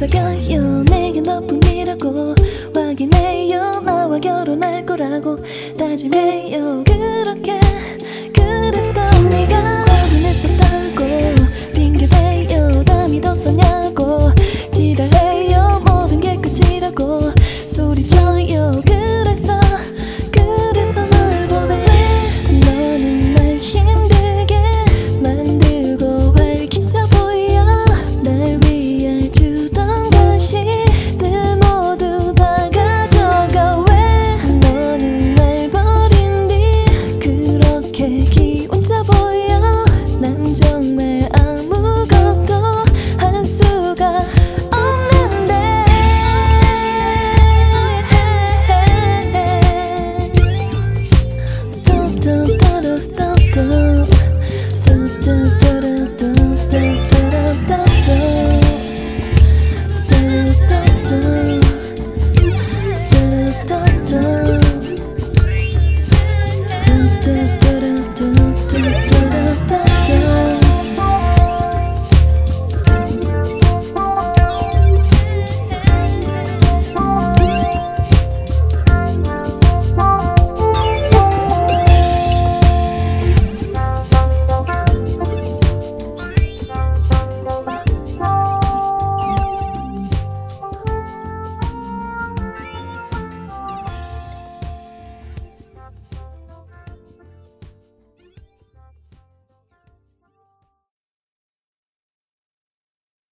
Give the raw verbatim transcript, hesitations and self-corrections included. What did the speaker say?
속여요. 내게 너뿐이라고 확인해요. 나와 결혼할 거라고 다짐해요. 그렇게 그랬던 네가 고민했었다고 핑계대요. 다 믿었었냐고 지랄해요. 모든 게 끝이라고 소리쳐요. 그래서 그래서 널 보내. 너는 날 힘들게 만들고 활기차 보여. 날 위해 주던 것이들 모두 다 가져가. 왜 너는 날 버린 뒤 그렇게 기운차 보여. 난 정말 아무것도 할 수가 없는데. Stop, stop, stop, stop.